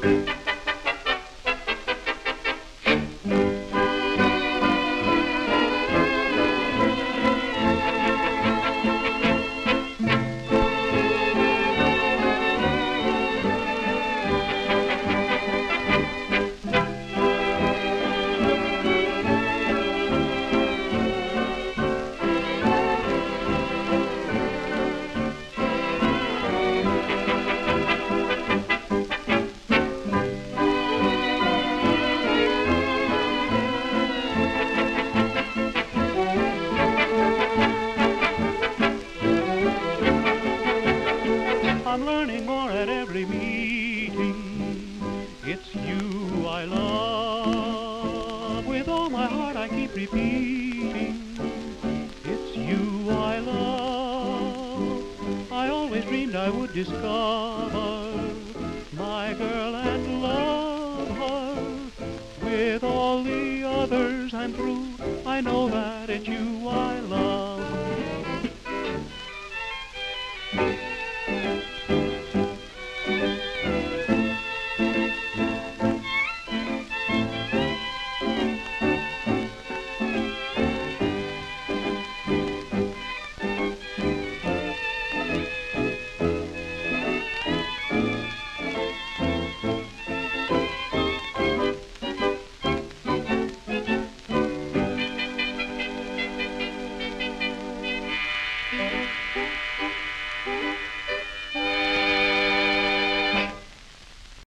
I'm learning more at every meeting. It's you I love. With all my heart I keep repeating. It's you I love. I always dreamed I would discover my girl and love her. With all the others I'm through. I know that it's you I love.